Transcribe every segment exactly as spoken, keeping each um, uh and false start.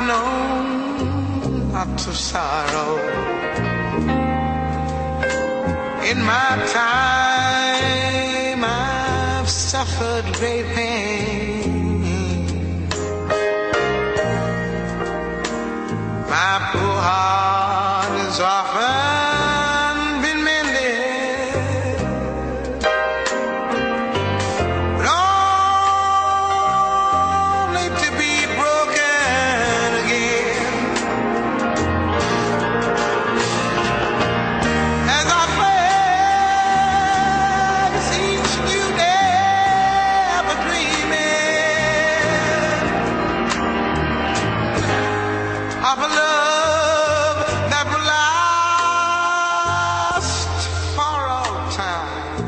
known not to sorrow. In my time I've suffered great pain. My poor heart is often been mended, but only to be broken again. As I face each new day, ever dreaming of a love that will last for all time.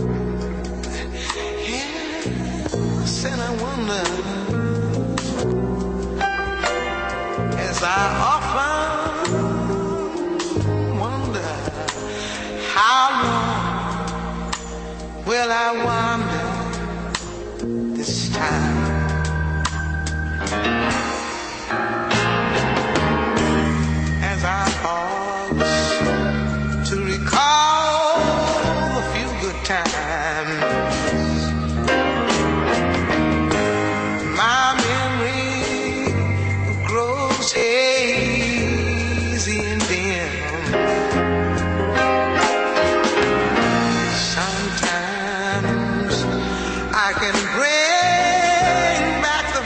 Yes, and I wonder, as I often wonder, how long will I wander this time? As I pause to recall a few good times, my memory grows hazy and dim. Sometimes I can bring back the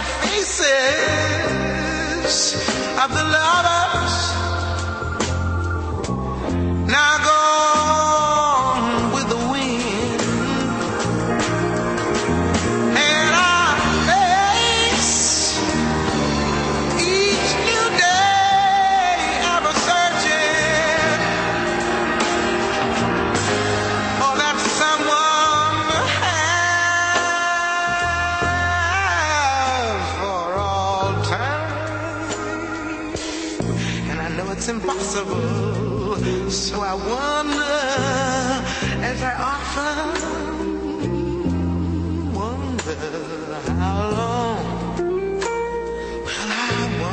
faces of the lovers now gone with the wind, and I face each new day ever searching for that someone has for all time. And I know it's impossible, so I wonder, as I often wonder, how long will I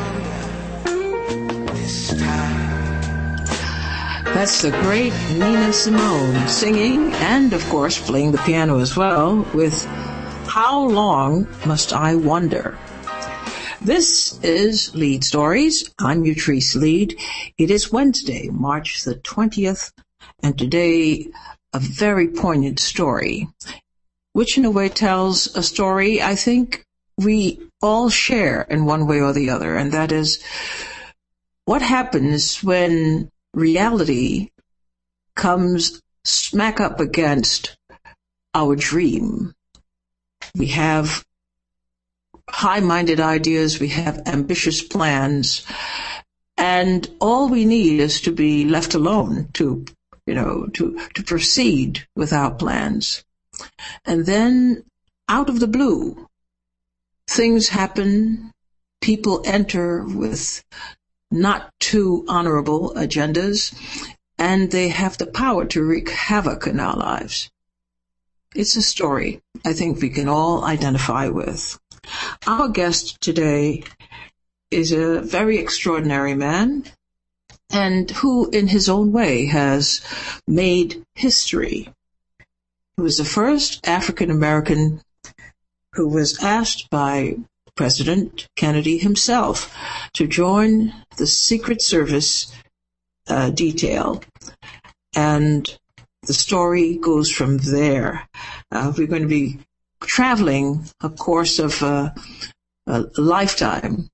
wonder this time? That's the great Nina Simone singing and, of course, playing the piano as well with How Long Must I Wonder? This is Lead Stories. I'm Utrice Lead. It is Wednesday, March the twentieth, and today a very poignant story, which in a way tells a story I think we all share in one way or the other, and that is what happens when reality comes smack up against our dream. We have high-minded ideas, we have ambitious plans, and all we need is to be left alone to, you know, to, to proceed with our plans. And then, out of the blue, things happen, people enter with not too honorable agendas, and they have the power to wreak havoc in our lives. It's a story I think we can all identify with. Our guest today is a very extraordinary man, and who in his own way has made history. He was the first African American who was asked by President Kennedy himself to join the Secret Service uh, detail, and the story goes from there. Uh, we're going to be traveling a course of uh, a lifetime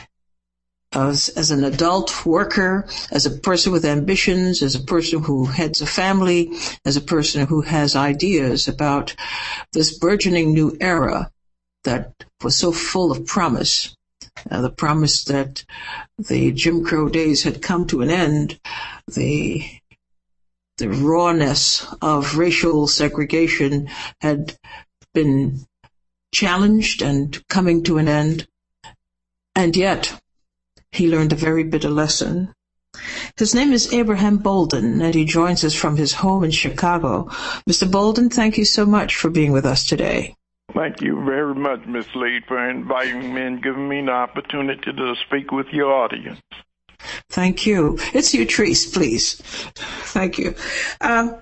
as, as an adult worker, as a person with ambitions, as a person who heads a family, as a person who has ideas about this burgeoning new era that was so full of promise, uh, the promise that the Jim Crow days had come to an end, the the rawness of racial segregation had been challenged and coming to an end, and yet he learned a very bitter lesson. His name is Abraham Bolden, and he joins us from his home in Chicago. Mister Bolden, thank you so much for being with us today. Thank you very much, Miss Lee, for inviting me and giving me the opportunity to speak with your audience. Thank you. It's Utrice, please. Thank you. Um,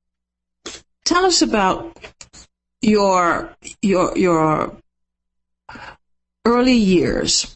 tell us about your your your early years.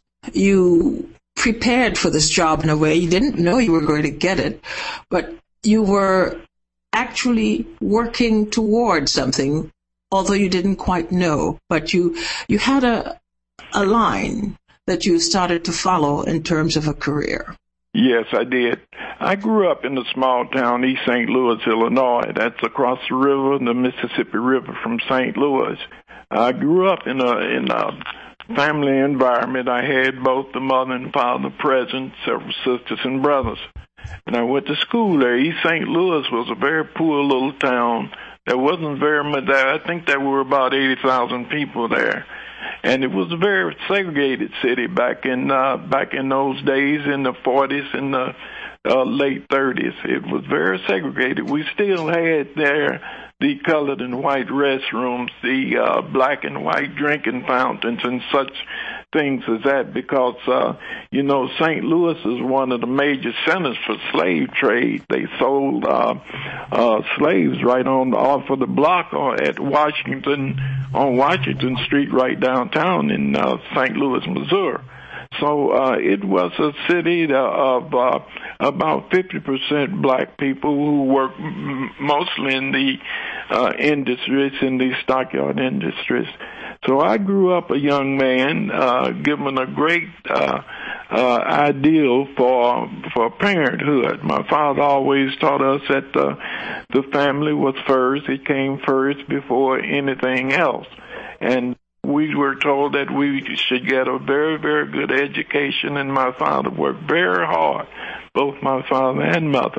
You prepared for this job in a way. You didn't know you were going to get it, but you were actually working towards something, although you didn't quite know. But you you had a a line that you started to follow in terms of a career. Yes, I did. I grew up in a small town, East Saint Louis, Illinois. That's across the river, the Mississippi River from Saint Louis. I grew up in a in a family environment. I had both the mother and father present, several sisters and brothers. And I went to school there. East Saint Louis was a very poor little town. There wasn't very much there. I think there were about eighty thousand people there. And it was a very segregated city back in uh, back in those days, in the forties and the uh, late thirties. It was very segregated. We still had there the colored and white restrooms, the uh, black and white drinking fountains, and such things as that, because, uh, you know, Saint Louis is one of the major centers for slave trade. They sold uh, uh, slaves right on off of the block at Washington, on Washington Street, right downtown in uh, Saint Louis, Missouri. So uh, it was a city of uh, about fifty percent black people who work m- mostly in the uh, industries, in the stockyard industries. So I grew up a young man, uh, given a great uh, uh, ideal for for parenthood. My father always taught us that the, the family was first. It came first before anything else. And we were told that we should get a very, very good education, and my father worked very hard, both my father and mother.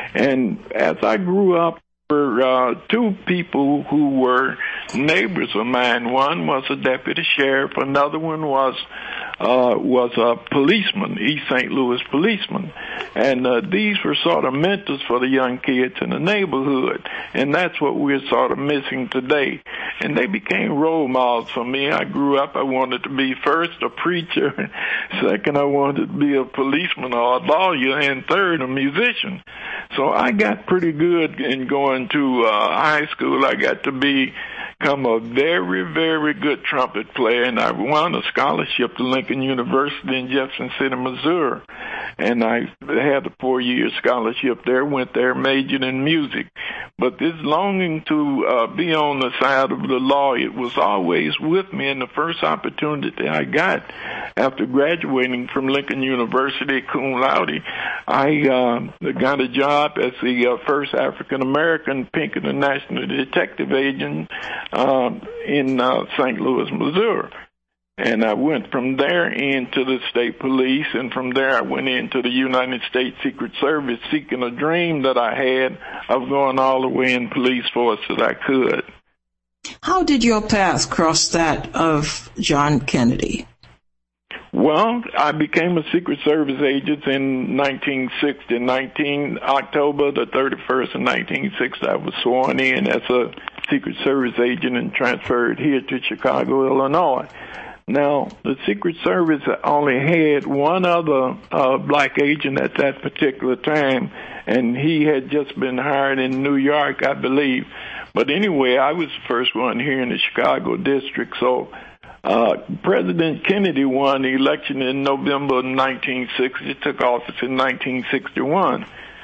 And as I grew up, there were uh, two people who were neighbors of mine. One was a deputy sheriff. Another one was uh, was a policeman, East Saint Louis policeman. And uh, these were sort of mentors for the young kids in the neighborhood. And that's what we're sort of missing today. And they became role models for me. I grew up, I wanted to be first a preacher. Second, I wanted to be a policeman or a lawyer. And third, a musician. So I got pretty good in going to uh, high school. I got to be become a very, very good trumpet player, and I won a scholarship to Lincoln University in Jefferson City, Missouri. And I had a four-year scholarship there, went there, majored in music. But this longing to uh, be on the side of the law, it was always with me. And the first opportunity I got after graduating from Lincoln University cum laude, I uh, got a job as the uh, first African-American Pinkerton National Detective Agent uh, in uh, Saint Louis, Missouri. And I went from there into the state police, and from there I went into the United States Secret Service, seeking a dream that I had of going all the way in police force that I could. How did your path cross that of John Kennedy? Well, I became a Secret Service agent in nineteen sixty. nineteen October the thirty-first of nineteen sixty, I was sworn in as a Secret Service agent and transferred here to Chicago, Illinois. Now, the Secret Service only had one other uh, black agent at that particular time, and he had just been hired in New York, I believe. But anyway, I was the first one here in the Chicago district. So uh, President Kennedy won the election in November nineteen sixty, took office in nineteen sixty-one.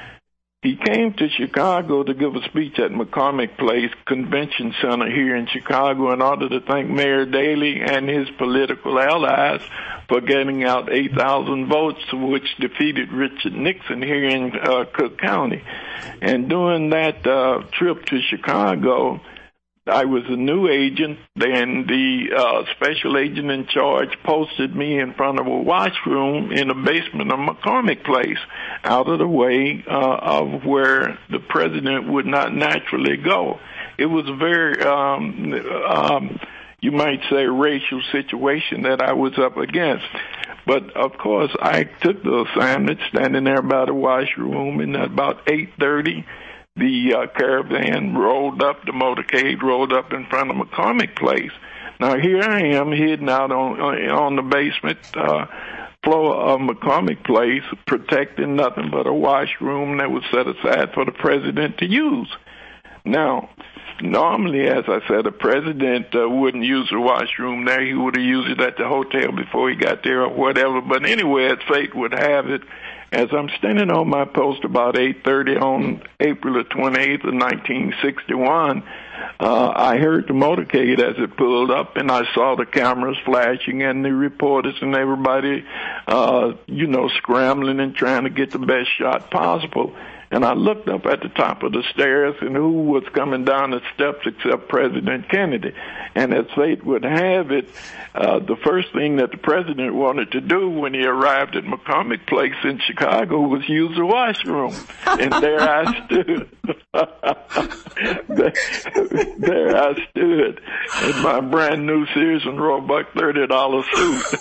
He came to Chicago to give a speech at McCormick Place Convention Center here in Chicago in order to thank Mayor Daley and his political allies for getting out eight thousand votes, which defeated Richard Nixon here in uh, Cook County. And during that uh, trip to Chicago, I was a new agent, and the uh, special agent in charge posted me in front of a washroom in the basement of McCormick Place, out of the way uh, of where the president would not naturally go. It was a very, um, um, you might say, racial situation that I was up against. But, of course, I took the assignment standing there by the washroom, and at about eight thirty, the uh, caravan rolled up, the motorcade rolled up in front of McCormick Place. Now here I am hidden out on on the basement uh, floor of McCormick Place, protecting nothing but a washroom that was set aside for the president to use. Now, normally, as I said, the president uh, wouldn't use the washroom there. He would have used it at the hotel before he got there or whatever. But anyway, as fate would have it, as I'm standing on my post about eight thirty on April the twenty-eighth of nineteen sixty-one, uh, I heard the motorcade as it pulled up, and I saw the cameras flashing and the reporters and everybody, uh, you know, scrambling and trying to get the best shot possible. And I looked up at the top of the stairs, and who was coming down the steps except President Kennedy? And as fate would have it, uh, the first thing that the president wanted to do when he arrived at McCormick Place in Chicago was use the washroom. And there I stood. there, there I stood in my brand new Sears and Roebuck thirty dollar suit.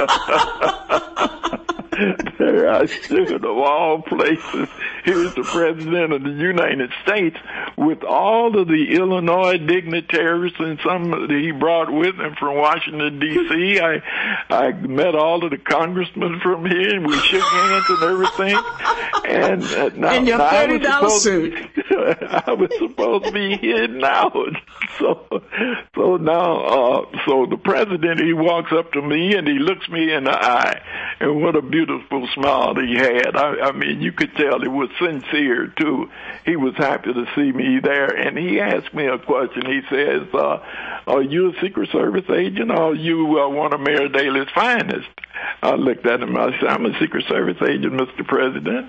There I stood, of all places. Here's the President of the United States with all of the Illinois dignitaries and some that he brought with him from Washington, D C I I met all of the congressmen from here, and we shook hands and everything. And uh, now, in your thirty dollar suit. I was supposed to be hidden out. So, so now, uh, so the president, he walks up to me and he looks me in the eye, and what a beautiful smile he had. I, I mean, you could tell it was sincere too. He was happy to see me there, and he asked me a question. He says, uh, "Are you a Secret Service agent, or are you uh, one of Mayor Daley's finest?" I looked at him. I said, "I'm a Secret Service agent, Mister President."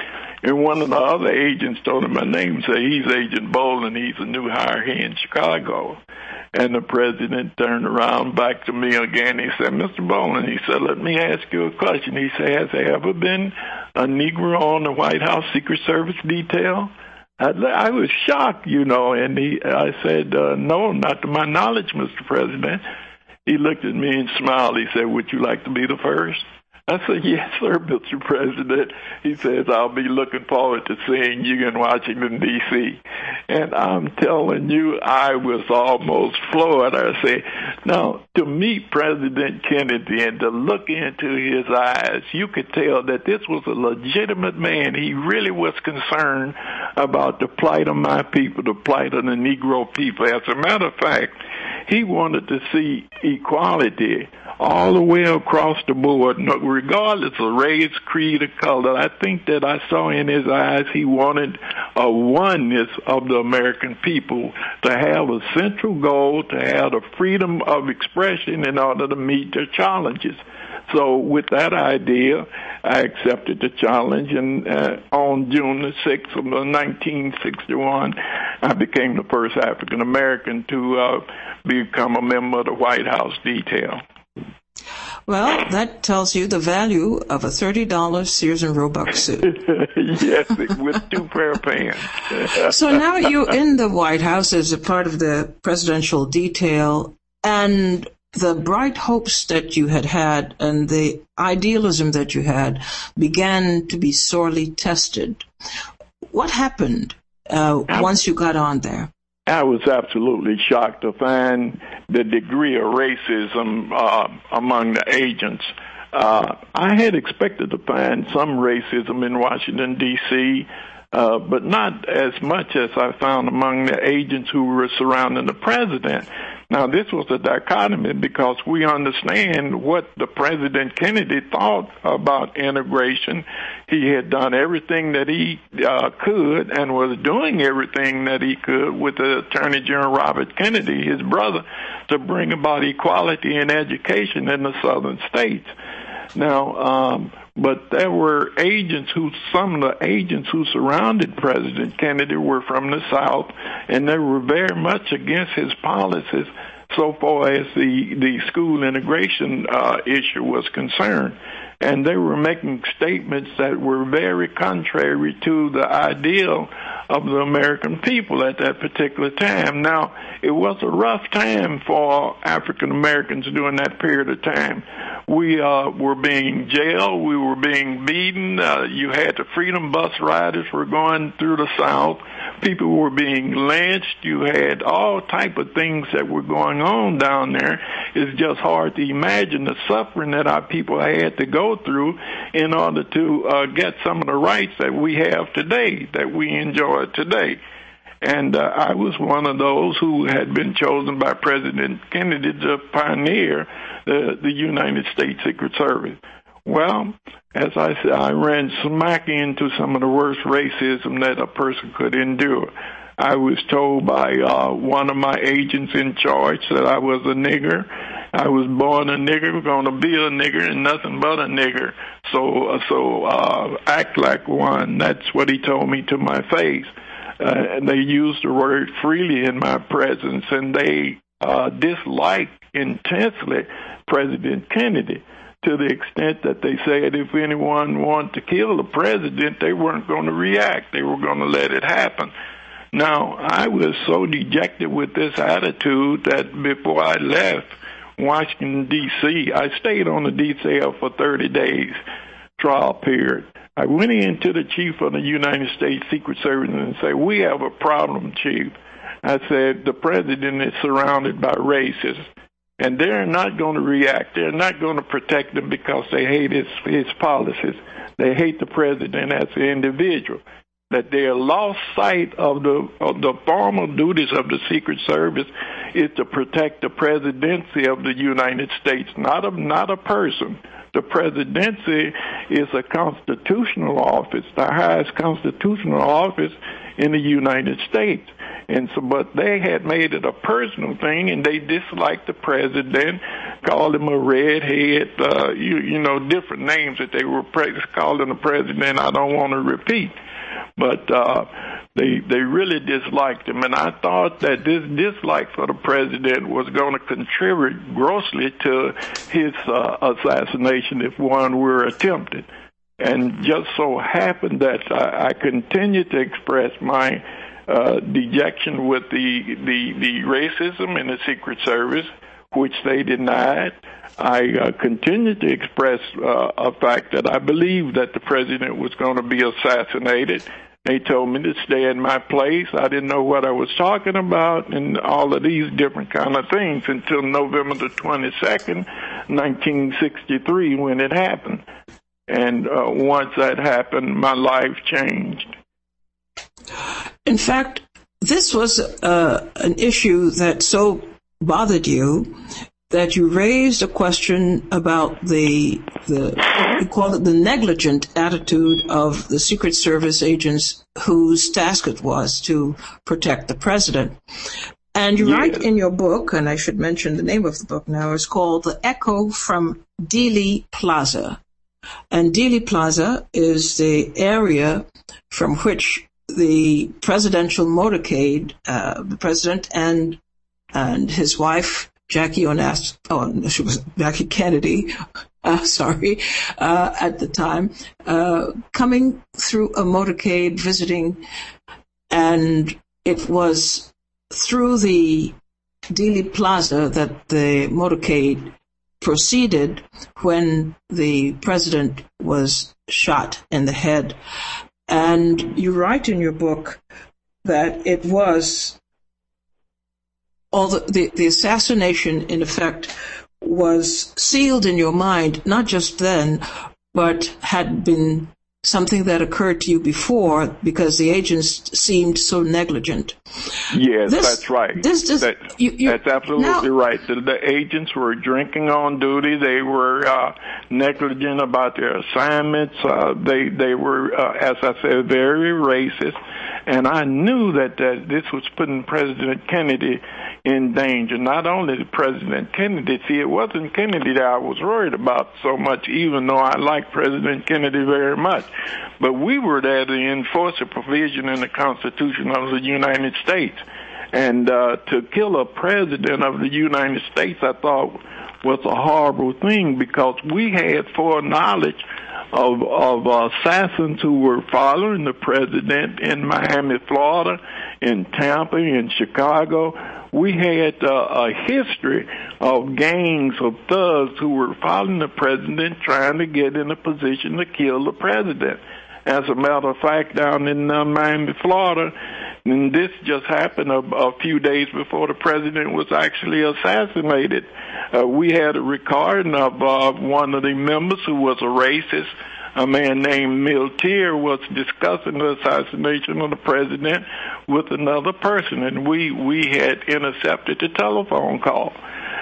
And one of the other agents told him my name, said, "He's Agent Bolin. He's a new hire here in Chicago." And the president turned around back to me again. He said, "Mister Bolin," he said, "let me ask you a question." He said, "Has there ever been a Negro on the White House Secret Service detail?" I, I was shocked, you know, and he, I said, uh, "No, not to my knowledge, Mister President." He looked at me and smiled. He said, "Would you like to be the first?" I said, "Yes, sir, Mister President." He says, "I'll be looking forward to seeing you in Washington, D C" And I'm telling you, I was almost floored. I said, now, to meet President Kennedy and to look into his eyes, you could tell that this was a legitimate man. He really was concerned about the plight of my people, the plight of the Negro people. As a matter of fact, he wanted to see equality all the way across the board, regardless of race, creed, or color. I think that I saw in his eyes he wanted a oneness of the American people, to have a central goal, to have the freedom of expression in order to meet their challenges. So with that idea, I accepted the challenge, and uh, on June the sixth of nineteen sixty-one, I became the first African American to uh, become a member of the White House detail. Well, that tells you the value of a thirty dollar Sears and Roebuck suit. Yes, with two pair of pants. So now you're in the White House as a part of the presidential detail, and the bright hopes that you had had and the idealism that you had began to be sorely tested. What happened uh, once you got on there? I was absolutely shocked to find the degree of racism uh, among the agents. Uh, I had expected to find some racism in Washington, D C, uh, but not as much as I found among the agents who were surrounding the president. Now, this was a dichotomy because we understand what the President Kennedy thought about integration. He had done everything that he uh, could and was doing everything that he could with the Attorney General Robert Kennedy, his brother, to bring about equality in education in the southern states. Now, um, but there were agents who, some of the agents who surrounded President Kennedy were from the South, and they were very much against his policies so far as the, the school integration uh, issue was concerned. And they were making statements that were very contrary to the ideal of the American people at that particular time. Now, it was a rough time for African Americans during that period of time. We uh, were being jailed. We were being beaten. Uh, you had the Freedom Bus riders were going through the South. People were being lynched. You had all type of things that were going on down there. It's just hard to imagine the suffering that our people had to go through in order to uh, get some of the rights that we have today, that we enjoy today. And uh, I was one of those who had been chosen by President Kennedy to pioneer the, the United States Secret Service. Well, as I said, I ran smack into some of the worst racism that a person could endure. I was told by uh, one of my agents in charge that I was a nigger. I was born a nigger, going to be a nigger, and nothing but a nigger. So, uh, so uh, act like one. That's what he told me to my face. Uh, and they used the word freely in my presence, and they uh, disliked intensely President Kennedy to the extent that they said if anyone wanted to kill the president, they weren't going to react. They were going to let it happen. Now, I was so dejected with this attitude that before I left Washington, D C, I stayed on the detail for thirty days, trial period. I went into the chief of the United States Secret Service and said, we have a problem, Chief. I said, the president is surrounded by racists, and they're not going to react. They're not going to protect him because they hate his, his policies. They hate the president as an individual. That they have lost sight of the, of the formal duties of the Secret Service is to protect the presidency of the United States, not a, not a person. The presidency is a constitutional office, the highest constitutional office in the United States. And so, but they had made it a personal thing, and they disliked the president, called him a redhead, uh, you, you know, different names that they were pre- calling the president. I don't want to repeat. But uh, they they really disliked him, and I thought that this dislike for the president was going to contribute grossly to his uh, assassination if one were attempted. And just so happened that I, I continued to express my uh, dejection with the, the, the racism in the Secret Service, which they denied. I uh, continued to express uh, a fact that I believed that the president was going to be assassinated. They told me to stay in my place. I didn't know what I was talking about and all of these different kind of things until November the twenty-second, nineteen sixty-three, when it happened. And uh, once that happened, my life changed. In fact, this was uh, an issue that so bothered you that you raised a question about the, the we call it the negligent attitude of the Secret Service agents whose task it was to protect the president. And you yes. write in your book, and I should mention the name of the book now, it's called The Echo from Dealey Plaza. And Dealey Plaza is the area from which the presidential motorcade, uh, the president and and his wife, Jackie Onassis, oh, she was Jackie Kennedy, uh, sorry, uh, at the time, uh, coming through a motorcade, visiting, and it was through the Dealey Plaza that the motorcade proceeded when the president was shot in the head. And you write in your book that it was all the, the, the assassination, in effect, was sealed in your mind, not just then, but had been something that occurred to you before because the agents seemed so negligent. Yes, this, that's right. This, this, that, you, you, that's absolutely now, right. The, the agents were drinking on duty. They were uh, negligent about their assignments. Uh, they they were, uh, as I said, very racist. And I knew that, that this was putting President Kennedy in danger. Not only the President Kennedy, see, it wasn't Kennedy that I was worried about so much, even though I liked President Kennedy very much. But we were there to enforce a provision in the Constitution of the United States. And uh, to kill a president of the United States, I thought, was a horrible thing because we had foreknowledge of of uh, assassins who were following the president in Miami, Florida, in Tampa, in Chicago. We had uh, a history of gangs of thugs who were following the president, trying to get in a position to kill the president. As a matter of fact, down in uh, Miami, Florida, and this just happened a, a few days before the president was actually assassinated. Uh, we had a recording of uh, one of the members who was a racist, a man named Miltier, was discussing the assassination of the president with another person, and we, we had intercepted the telephone call.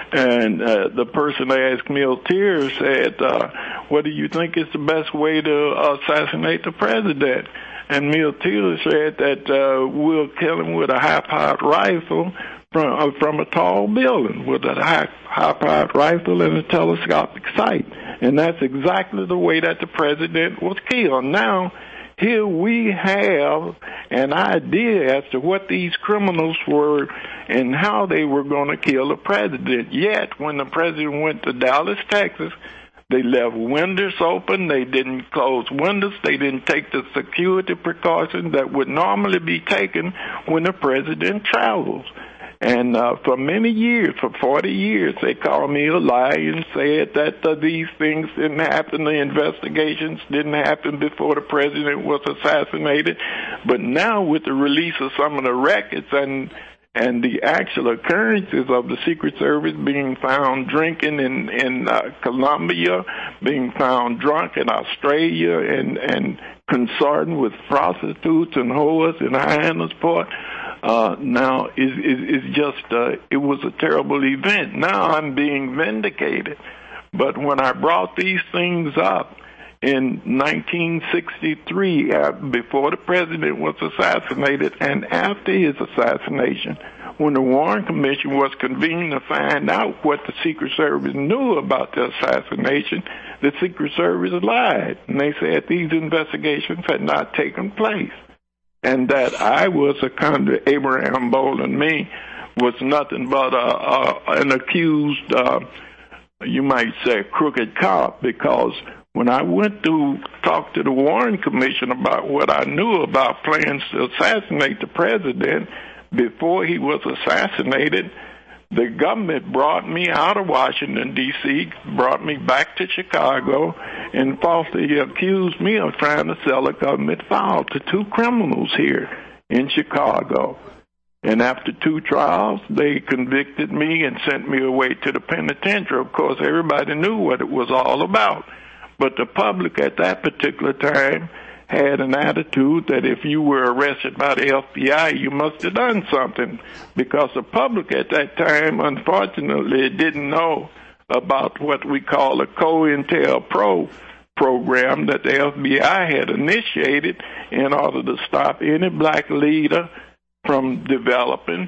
And uh, the person asked Miltier, said, uh, what do you think is the best way to assassinate the president? And Miltier said that uh, we'll kill him with a high-powered rifle from, uh, from a tall building, with a high, high-powered rifle and a telescopic sight. And that's exactly the way that the president was killed. Now, here we have an idea as to what these criminals were and how they were going to kill the president. Yet, when the president went to Dallas, Texas, they left windows open. They didn't close windows. They didn't take the security precautions that would normally be taken when the president travels. And uh, for many years, for forty years, they called me a liar and said that uh, these things didn't happen, the investigations didn't happen before the president was assassinated. But now with the release of some of the records and and the actual occurrences of the Secret Service being found drinking in, in uh, Colombia, being found drunk in Australia, and, and consorting with prostitutes and whores in Hyannisport, Uh, now, is is is just, uh, it was a terrible event. Now I'm being vindicated. But when I brought these things up in nineteen sixty-three, uh, before the president was assassinated and after his assassination, when the Warren Commission was convened to find out what the Secret Service knew about the assassination, the Secret Service lied. And they said these investigations had not taken place. And that I was a convict, Abraham Bolden, me, was nothing but a, a, an accused, uh, you might say, crooked cop, because when I went to talk to the Warren Commission about what I knew about plans to assassinate the president before he was assassinated, the government brought me out of Washington, D C, brought me back to Chicago, and falsely accused me of trying to sell a government file to two criminals here in Chicago. And after two trials, they convicted me and sent me away to the penitentiary. Of course, everybody knew what it was all about. But the public at that particular time had an attitude that if you were arrested by the F B I, you must have done something, because the public at that time, unfortunately, didn't know about what we call a COINTELPRO program that the F B I had initiated in order to stop any black leader from developing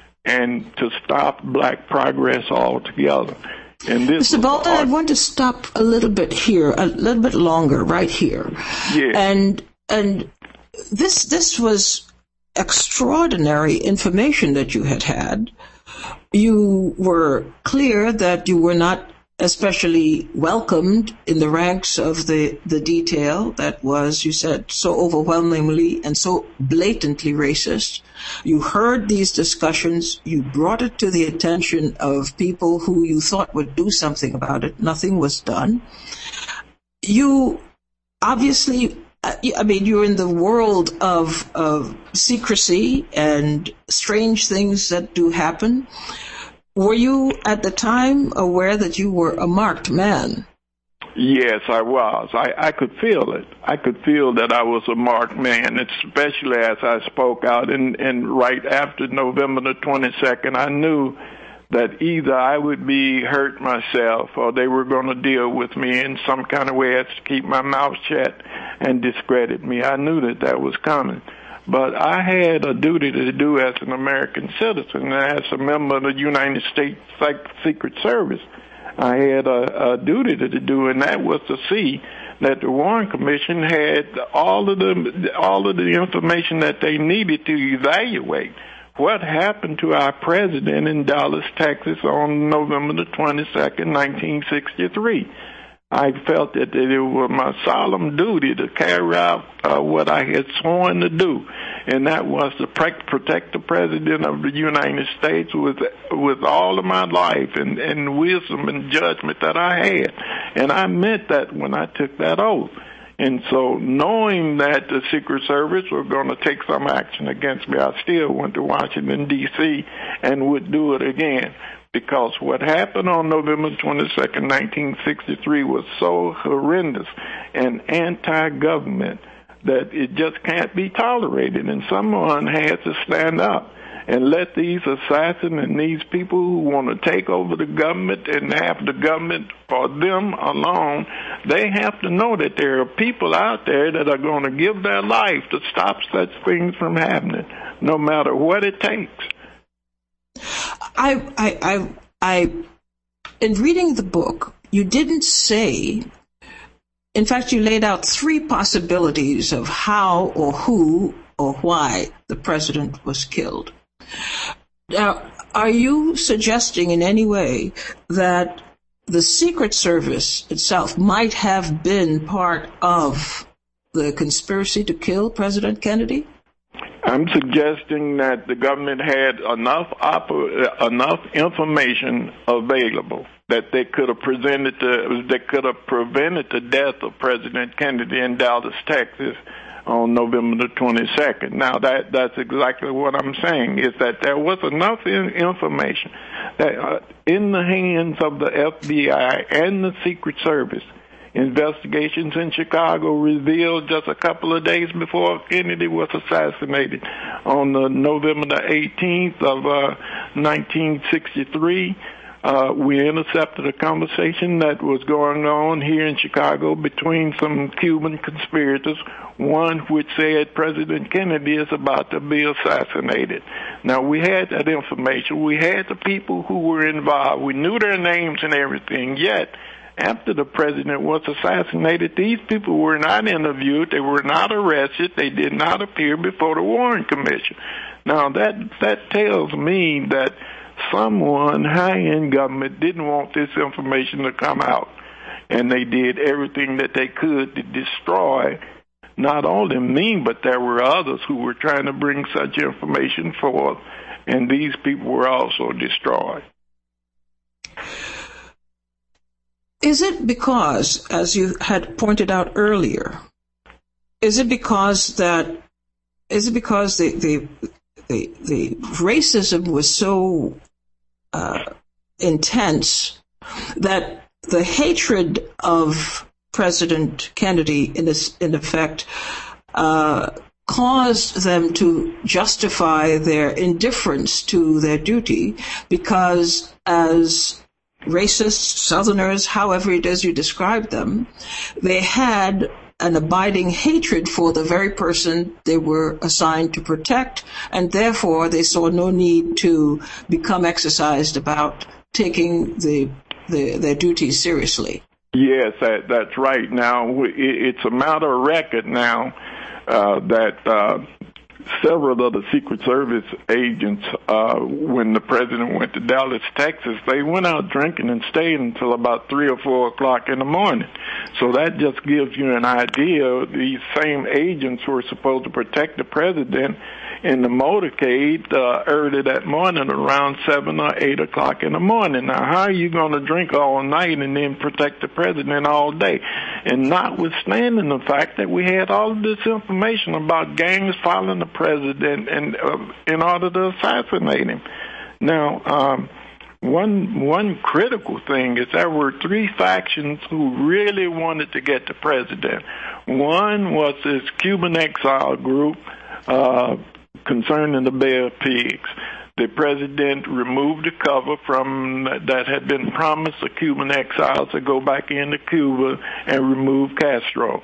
and to stop black progress altogether. And this Mister Bolden, I want to stop a little bit here, a little bit longer, right here. Yeah. And and this this was extraordinary information that you had had. You were clear that you were not especially welcomed in the ranks of the, the detail that was, you said, so overwhelmingly and so blatantly racist. You heard these discussions. You brought it to the attention of people who you thought would do something about it. Nothing was done. You obviously, I mean, you're in the world of, of secrecy and strange things that do happen. Were you at the time aware that you were a marked man? Yes, I was. I, I could feel it. I could feel that I was a marked man, especially as I spoke out. And, and right after November the twenty-second, I knew that either I would be hurt myself or they were going to deal with me in some kind of way as to keep my mouth shut and discredit me. I knew that that was coming. But I had a duty to do as an American citizen, and as a member of the United States Secret Service. I had a, a duty to do, and that was to see that the Warren Commission had all of the all of the information that they needed to evaluate what happened to our president in Dallas, Texas on November the twenty-second, nineteen sixty-three. I felt that it was my solemn duty to carry out uh, what I had sworn to do, and that was to protect the President of the United States with with all of my life and, and wisdom and judgment that I had. And I meant that when I took that oath. And so knowing that the Secret Service were going to take some action against me, I still went to Washington, D C and would do it again. Because what happened on November twenty-second, nineteen sixty-three was so horrendous and anti-government that it just can't be tolerated. And someone had to stand up and let these assassins and these people who want to take over the government and have the government for them alone, they have to know that there are people out there that are going to give their life to stop such things from happening, no matter what it takes. I, I, I, I, in reading the book, you didn't say, in fact, you laid out three possibilities of how or who or why the president was killed. Now, are you suggesting in any way that the Secret Service itself might have been part of the conspiracy to kill President Kennedy? I'm suggesting that the government had enough op- enough information available that they could have presented the, they could have prevented the death of President Kennedy in Dallas, Texas, on November the twenty-second. Now, that that's exactly what I'm saying, is that there was enough in, information that uh, in the hands of the F B I and the Secret Service. Investigations in Chicago revealed just a couple of days before Kennedy was assassinated on the November the eighteenth of uh, nineteen sixty-three. Uh, we intercepted a conversation that was going on here in Chicago between some Cuban conspirators, one which said President Kennedy is about to be assassinated. Now, we had that information. We had the people who were involved. We knew their names and everything, yet after the president was assassinated, these people were not interviewed. They were not arrested. They did not appear before the Warren Commission. Now, that that tells me that someone high in government didn't want this information to come out, and they did everything that they could to destroy not only me, but there were others who were trying to bring such information forth, and these people were also destroyed. Is it because, as you had pointed out earlier, is it because that, is it because the, the, the, the racism was so uh, intense that the hatred of President Kennedy, in, this, in effect, uh, caused them to justify their indifference to their duty because, as racists, Southerners, however it is you describe them, they had an abiding hatred for the very person they were assigned to protect, and therefore they saw no need to become exercised about taking the, the their duties seriously. Yes, that, that's right. Now, it's a matter of record now uh, that uh, several of the Secret Service agents, uh, when the president went to Dallas, Texas, they went out drinking and stayed until about three or four o'clock in the morning. So that just gives you an idea. These same agents were supposed to protect the president in the motorcade uh, early that morning around seven or eight o'clock in the morning. Now, how are you going to drink all night and then protect the president all day? And notwithstanding the fact that we had all of this information about gangs following the president and uh, in order to assassinate him. Now, um, one one critical thing is there were three factions who really wanted to get the president. One was this Cuban exile group, uh, concerning the Bay of Pigs. The president removed the cover from that had been promised the Cuban exiles to go back into Cuba and remove Castro.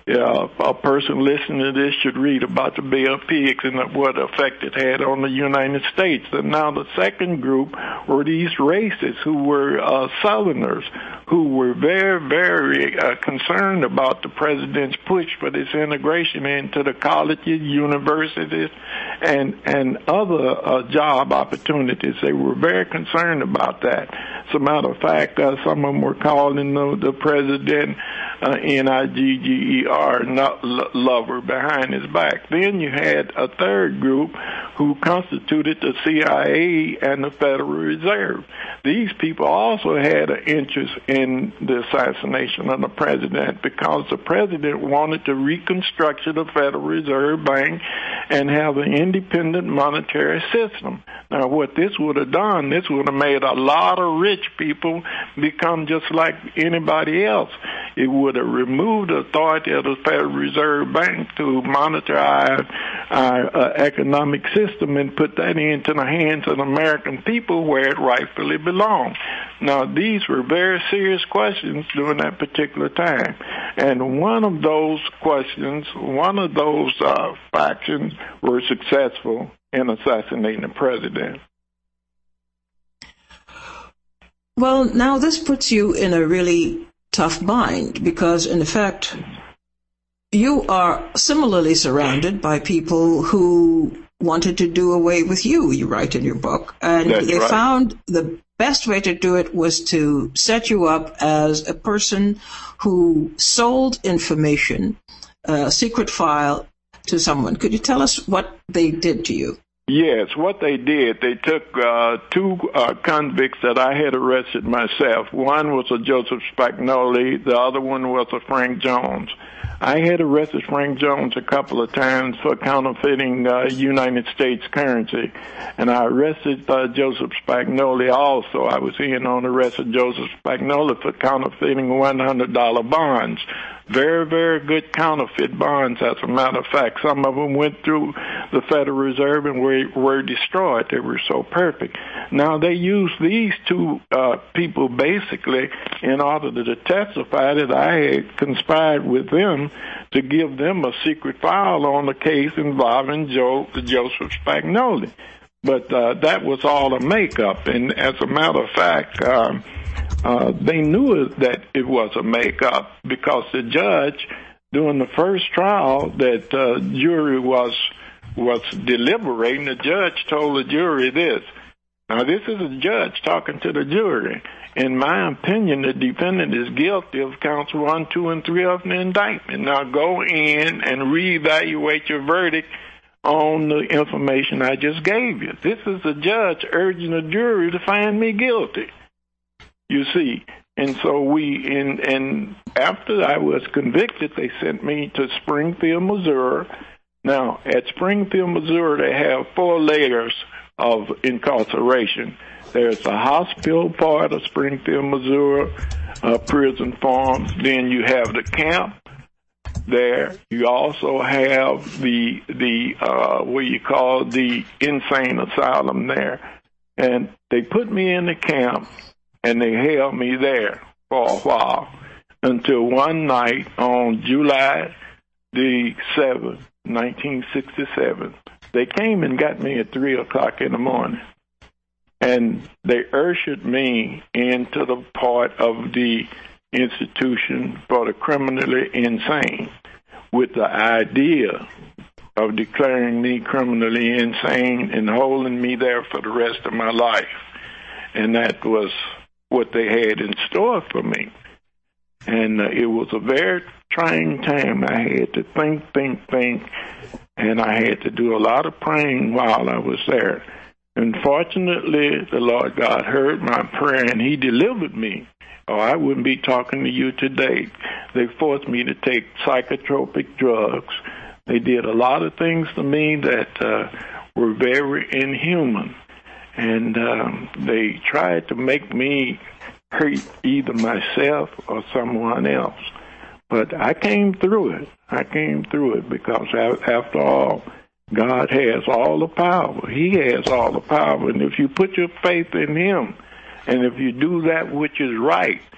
Yeah, a person listening to this should read about the Bay of Pigs and what effect it had on the United States. And now the second group were these racists who were uh, Southerners, who were very, very uh, concerned about the president's push for this integration into the colleges, universities, and and other uh, job opportunities. They were very concerned about that. As a matter of fact, uh, some of them were calling the, the president uh, N I G G E R, not lover, behind his back. Then you had a third group who constituted the C I A and the Federal Reserve. These people also had an interest in the assassination of the president because the president wanted the reconstruction of the Federal Reserve Bank and have an independent monetary system. Now, what this would have done, this would have made a lot of rich people become just like anybody else. It would have removed the authority of the Federal Reserve Bank to monitor our, our uh, economic system and put that into the hands of the American people where it rightfully belonged. Now, these were very serious questions during that particular time. And one of those questions, one of those uh, factions were successful in assassinating the president. Well, now this puts you in a really tough bind because, in effect, you are similarly surrounded by people who wanted to do away with you, you write in your book. And That's they right. found the best way to do it was to set you up as a person who sold information, a secret file, to someone. Could you tell us what they did to you? Yes, what they did, they took uh, two uh, convicts that I had arrested myself. One was a Joseph Spagnoli. The other one was a Frank Jones. I had arrested Frank Jones a couple of times for counterfeiting uh, United States currency, and I arrested uh, Joseph Spagnoli also. I was in on arrest of Joseph Spagnoli for counterfeiting one hundred dollar bonds. Very, very good counterfeit bonds, as a matter of fact. Some of them went through the Federal Reserve and were, were destroyed. They were so perfect. Now, they used these two uh, people basically in order to testify that I had conspired with them to give them a secret file on the case involving Joe, Joseph Spagnoli. But uh, that was all a makeup. And as a matter of fact, um, Uh, they knew that it was a make-up because the judge, during the first trial that uh, jury was was deliberating, the judge told the jury this. Now, this is a judge talking to the jury. In my opinion, the defendant is guilty of counts one, two, and three of the indictment. Now, go in and reevaluate your verdict on the information I just gave you. This is the judge urging the jury to find me guilty. You see, and so we, in, and after I was convicted, they sent me to Springfield, Missouri. Now, at Springfield, Missouri, they have four layers of incarceration. There's the hospital part of Springfield, Missouri, uh, prison farms. Then you have the camp there. You also have the, the uh, what you call the insane asylum there. And they put me in the camp, and they held me there for a while until one night on July the seventh, nineteen sixty-seven, they came and got me at three o'clock in the morning. And they ushered me into the part of the institution for the criminally insane with the idea of declaring me criminally insane and holding me there for the rest of my life. And that was what they had in store for me. And uh, it was a very trying time. I had to think, think, think, and I had to do a lot of praying while I was there. And fortunately, the Lord God heard my prayer, and he delivered me, or I wouldn't be talking to you today. They forced me to take psychotropic drugs. They did a lot of things to me that uh, were very inhuman. And um, they tried to make me hurt either myself or someone else. But I came through it. I came through it because, after all, God has all the power. He has all the power. And if you put your faith in him, and if you do that which is right,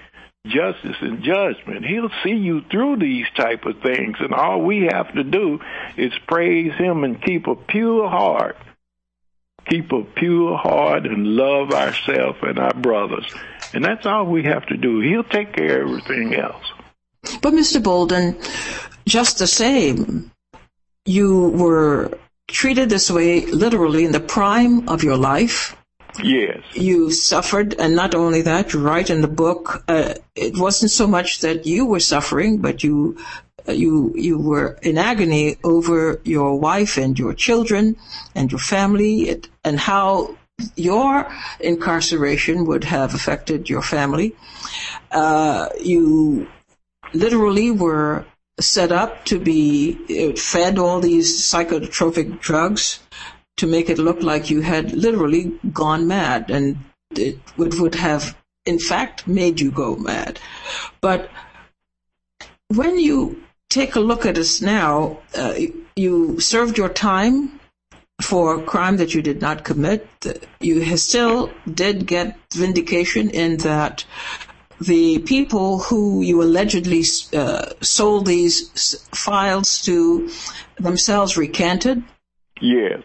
justice and judgment. He'll see you through these type of things, and all we have to do is praise him and keep a pure heart. Keep a pure heart and love ourselves and our brothers. And that's all we have to do. He'll take care of everything else. But Mister Bolden, just the same, you were treated this way literally in the prime of your life. Yes. You suffered, and not only that, you write in the book, uh, it wasn't so much that you were suffering, but you you you were in agony over your wife and your children and your family, and how your incarceration would have affected your family. Uh, you literally were set up to be fed all these psychotropic drugs to make it look like you had literally gone mad, and it would, would have, in fact, made you go mad. But when you take a look at us now, uh, you served your time for a crime that you did not commit. You still did get vindication in that the people who you allegedly uh, sold these files to themselves recanted. Yes.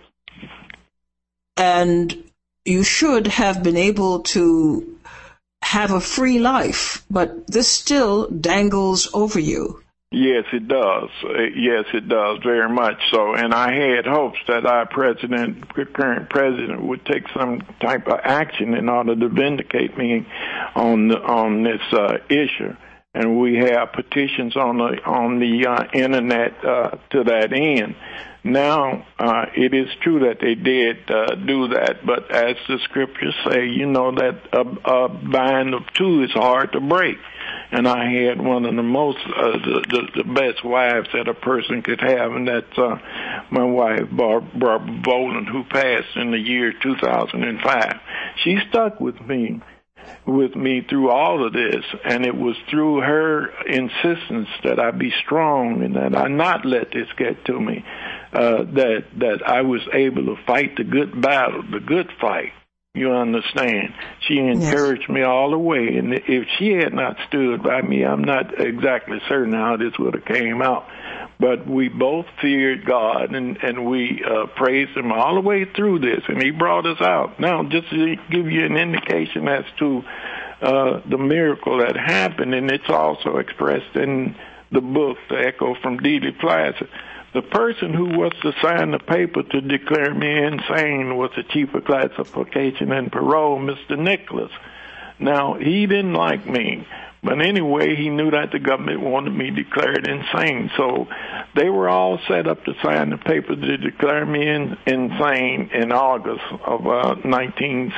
And you should have been able to have a free life, but this still dangles over you. Yes, it does. Yes, it does, very much so. And I had hopes that our president, current president, would take some type of action in order to vindicate me on the, on this uh, issue. And we have petitions on the on the uh, internet uh, to that end. Now, uh, it is true that they did uh, do that, but as the scriptures say, you know that a, a bind of two is hard to break. And I had one of the most, uh, the, the, the best wives that a person could have, and that's uh, my wife, Barbara Bolden, who passed in the year two thousand five. She stuck with me, with me through all of this, and it was through her insistence that I be strong and that I not let this get to me, uh, that that I was able to fight the good battle, the good fight. You understand? She encouraged yes. me all the way, and if she had not stood by me, I'm not exactly certain how this would have came out. But we both feared God, and, and we uh, praised Him all the way through this, and He brought us out. Now, just to give you an indication as to uh, the miracle that happened, and it's also expressed in the book, The Echo from Dealey Plaza. The person who was to sign the paper to declare me insane was the Chief of Classification and Parole, Mister Nicholas. Now, he didn't like me, but anyway, he knew that the government wanted me declared insane. So they were all set up to sign the paper to declare me in, insane in August of uh, nineteen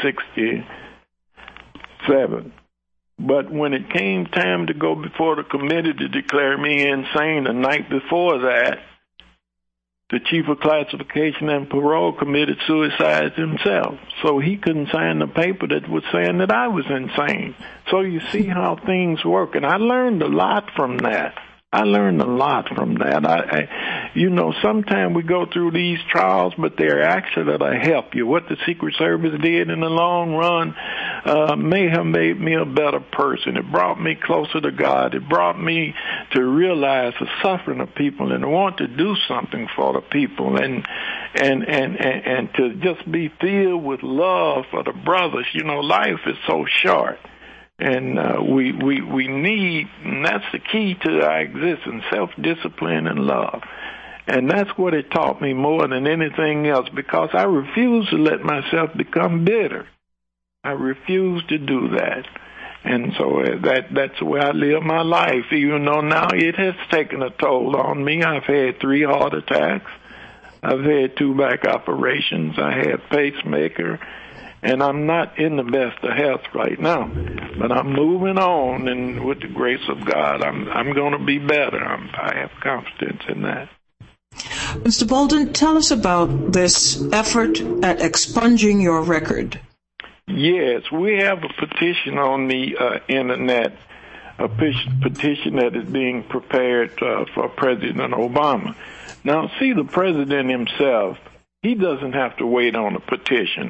sixty-seven. But when it came time to go before the committee to declare me insane the night before that, the Chief of Classification and Parole committed suicide himself. So he couldn't sign the paper that was saying that I was insane. So you see how things work. And I learned a lot from that. I learned a lot from that. I, I you know, sometimes we go through these trials, but they're actually to help you. What the Secret Service did in the long run uh, may have made me a better person. It brought me closer to God. It brought me to realize the suffering of people and to want to do something for the people, and and and and, and to just be filled with love for the brothers. You know, life is so short. And uh, we, we we need, and that's the key to our existence, self-discipline and love. And that's what it taught me more than anything else, because I refuse to let myself become bitter. I refuse to do that. And so that that's the way I live my life, even though now it has taken a toll on me. I've had three heart attacks. I've had two back operations. I had pacemaker. And I'm not in the best of health right now, but I'm moving on, and with the grace of God, I'm I'm going to be better. I'm, I have confidence in that. Mister Bolden, tell us about this effort at expunging your record. Yes, we have a petition on the uh, internet, a petition that is being prepared uh, for President Obama. Now, see, the president himself, he doesn't have to wait on a petition.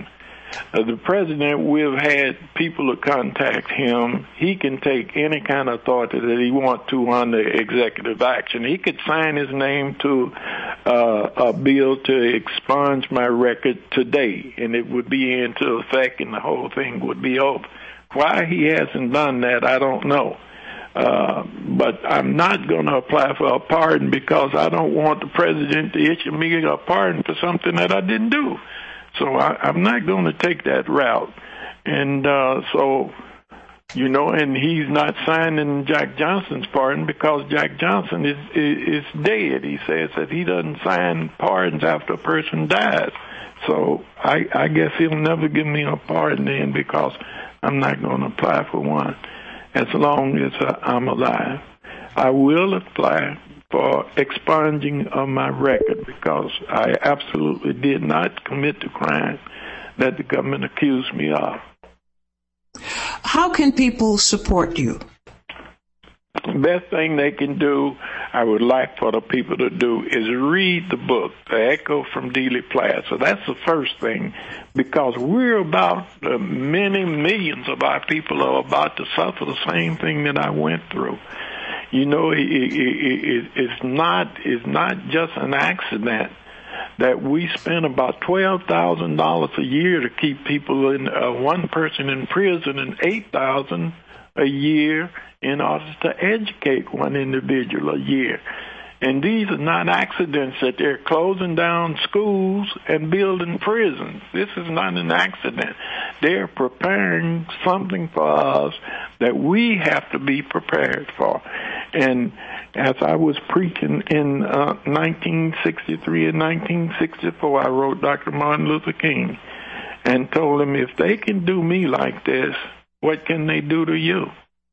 Uh, the president, we've had people to contact him. He can take any kind of authority that he wants to under executive action. He could sign his name to uh, a bill to expunge my record today, and it would be into effect, and the whole thing would be over. Why he hasn't done that, I don't know. Uh, but I'm not going to apply for a pardon because I don't want the president to issue me a pardon for something that I didn't do. So I, I'm not going to take that route. And uh, so, you know, and he's not signing Jack Johnson's pardon because Jack Johnson is, is, is dead. He says that he doesn't sign pardons after a person dies. So I, I guess he'll never give me a pardon then because I'm not going to apply for one as long as uh, I'm alive. I will apply for expunging of my record because I absolutely did not commit the crime that the government accused me of. How can people support you? The best thing they can do, I would like for the people to do, is read the book, The Echo from Dealey Plaza. That's the first thing, because we're about, uh, many millions of our people are about to suffer the same thing that I went through. You know, it, it, it, it's not it's not just an accident that we spend about twelve thousand dollars a year to keep people in, uh, one person in prison, and eight thousand dollars a year in order to educate one individual a year. And these are not accidents that they're closing down schools and building prisons. This is not an accident. They're preparing something for us that we have to be prepared for. And as I was preaching in uh, nineteen sixty-three and nineteen sixty-four, I wrote Doctor Martin Luther King and told him, if they can do me like this, what can they do to you?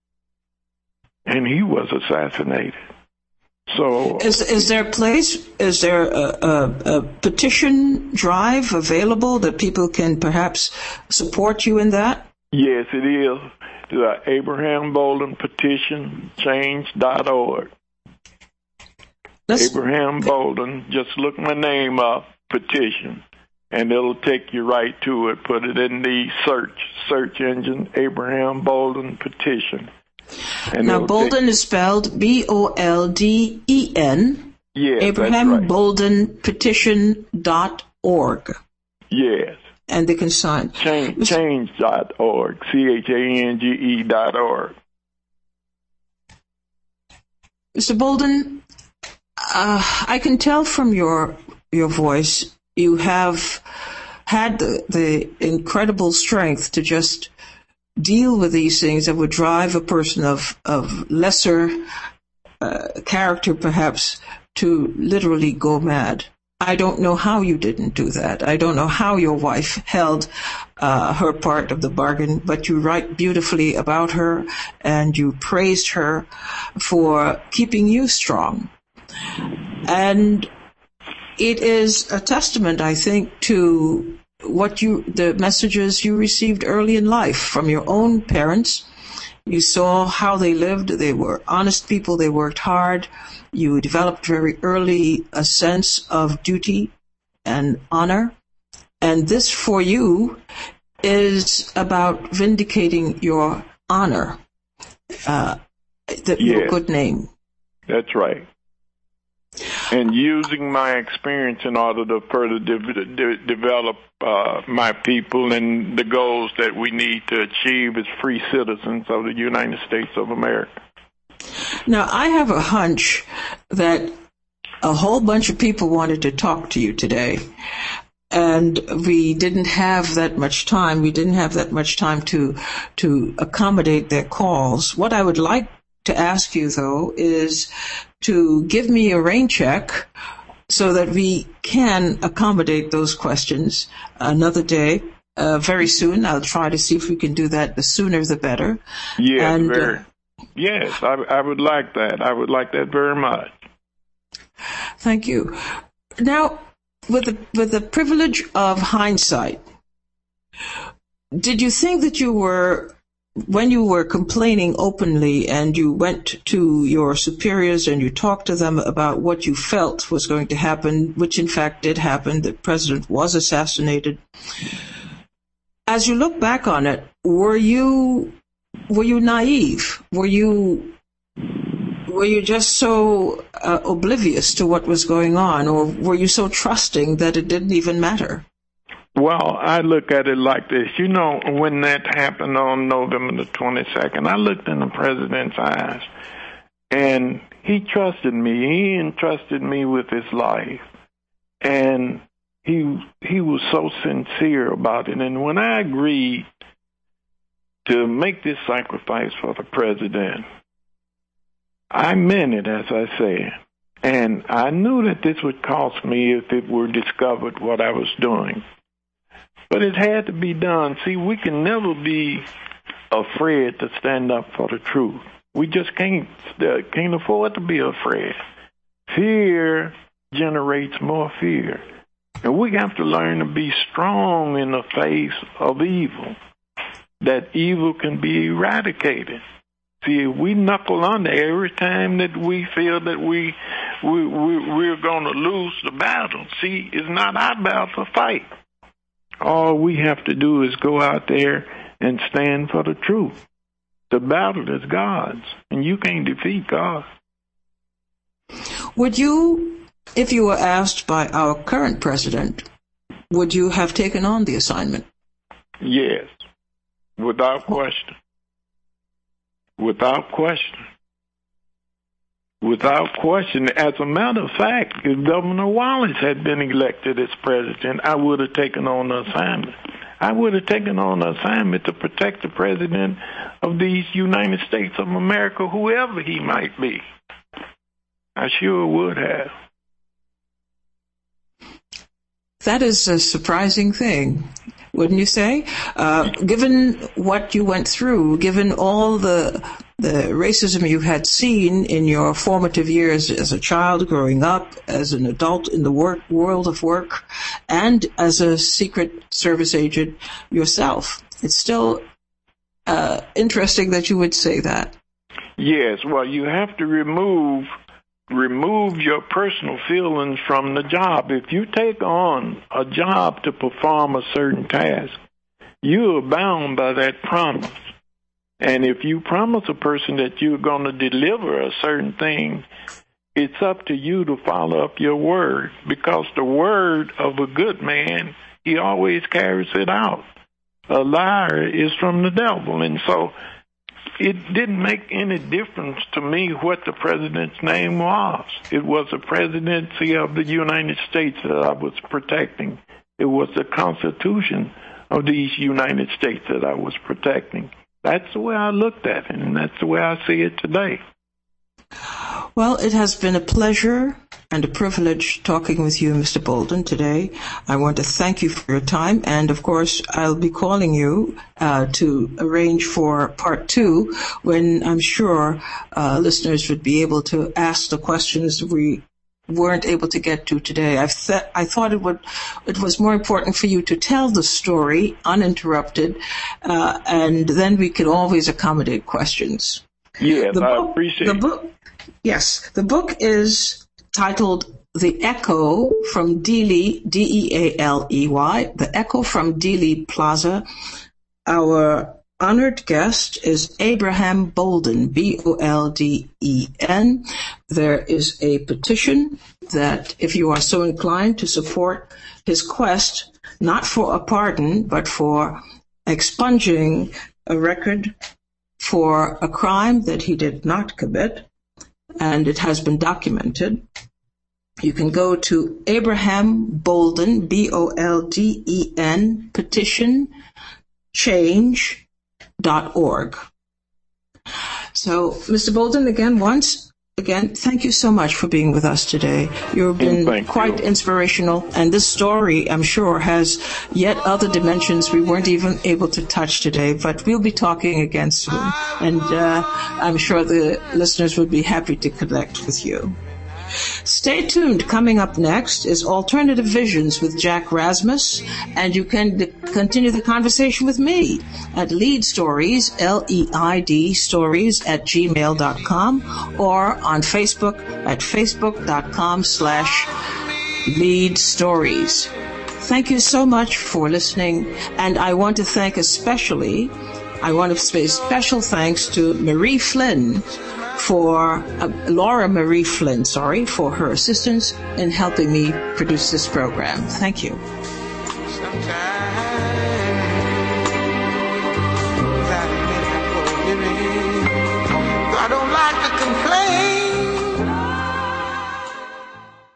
And he was assassinated. So, is is there a place? Is there a, a, a petition drive available that people can perhaps support you in that? Yes, it is. The Abraham Bolden petition change dot org. Abraham Bolden. Just look my name up, petition, and it'll take you right to it. Put it in the search search engine, Abraham Bolden petition. And now, Bolden take... is spelled B O L D E N. Yes, Abraham that's right. Bolden petition dot org. Yes. And they can sign. Change, change dot org. C H A N G E dot org. Mister Bolden, uh, I can tell from your your voice you have had the, the incredible strength to just deal with these things that would drive a person of, of lesser uh, character, perhaps, to literally go mad. I don't know how you didn't do that. I don't know how your wife held uh, her part of the bargain, but you write beautifully about her, and you praised her for keeping you strong. And it is a testament, I think, to what you, the messages you received early in life from your own parents. You saw how they lived. They were honest people. They worked hard. You developed very early a sense of duty and honor. And this for you is about vindicating your honor, uh, the, yes. your good name. That's right. And using my experience in order to further de- de- develop uh, my people and the goals that we need to achieve as free citizens of the United States of America. Now, I have a hunch that a whole bunch of people wanted to talk to you today, and we didn't have that much time. We didn't have that much time to to accommodate their calls. What I would like to ask you, though, is to give me a rain check so that we can accommodate those questions another day, uh, very soon. I'll try to see if we can do that. The sooner the better. Yes, and, very. Uh, yes, I, I would like that. I would like that very much. Thank you. Now, with the, with the privilege of hindsight, did you think that you were, when you were complaining openly and you went to your superiors and you talked to them about what you felt was going to happen, which in fact did happen, the president was assassinated, as you look back on it, were you were you naive? Were you were you just so uh, oblivious to what was going on, or were you so trusting that it didn't even matter? Well, I look at it like this. You know, when that happened on November the twenty-second, I looked in the president's eyes, and he trusted me. He entrusted me with his life, and he he was so sincere about it. And when I agreed to make this sacrifice for the president, I meant it, as I said. And I knew that this would cost me if it were discovered what I was doing. But it had to be done. See, we can never be afraid to stand up for the truth. We just can't can't afford to be afraid. Fear generates more fear. And we have to learn to be strong in the face of evil, that evil can be eradicated. See, if we knuckle under every time that we feel that we, we, we, we're going to lose the battle, see, it's not our battle to fight. All we have to do is go out there and stand for the truth. The battle is God's, and you can't defeat God. Would you, if you were asked by our current president, would you have taken on the assignment? Yes, without question. Without question. Without question. As a matter of fact, if Governor Wallace had been elected as president, I would have taken on the assignment. I would have taken on the assignment to protect the president of these United States of America, whoever he might be. I sure would have. That is a surprising thing, wouldn't you say? Uh, given what you went through, given all the the racism you had seen in your formative years as a child growing up, as an adult in the work, world of work, and as a Secret Service agent yourself, it's still uh, interesting that you would say that. Yes, well, you have to remove remove your personal feelings from the job. If you take on a job to perform a certain task, you are bound by that promise. And if you promise a person that you're going to deliver a certain thing, it's up to you to follow up your word, because the word of a good man, he always carries it out. A liar is from the devil. And so it didn't make any difference to me what the president's name was. It was the presidency of the United States that I was protecting. It was the Constitution of these United States that I was protecting. That's the way I looked at it, and that's the way I see it today. Well, it has been a pleasure and a privilege talking with you, Mister Bolden, today. I want to thank you for your time, and of course, I'll be calling you uh, to arrange for part two, when I'm sure uh, listeners would be able to ask the questions we weren't able to get to today. I've th- I thought it would it was more important for you to tell the story uninterrupted, uh, and then we can always accommodate questions. Yes, the I book, appreciate the it. book. Yes, the book is titled The Echo from Dealey, D E A L E Y, The Echo from Dealey Plaza. Our honored guest is Abraham Bolden, B O L D E N. There is a petition that, if you are so inclined, to support his quest, not for a pardon, but for expunging a record for a crime that he did not commit, and it has been documented. You can go to Abraham Bolden, B O L D E N, petition change dot org. So, Mister Bolden, again, once again, thank you so much for being with us today. You've been Thank quite you. inspirational, and this story, I'm sure, has yet other dimensions we weren't even able to touch today, but we'll be talking again soon, and uh, I'm sure the listeners would be happy to connect with you. Stay tuned. Coming up next is Alternative Visions with Jack Rasmus, and you can d- continue the conversation with me at Leid Stories, L E I D Stories at gmail dot com, or on Facebook at facebook dot com slash Leid Stories. thank you so much for listening. And I want to thank especially, I want to say special thanks to Marie Flynn for, uh, Laura Marie Flynn, sorry, for her assistance in helping me produce this program. Thank you. Sometimes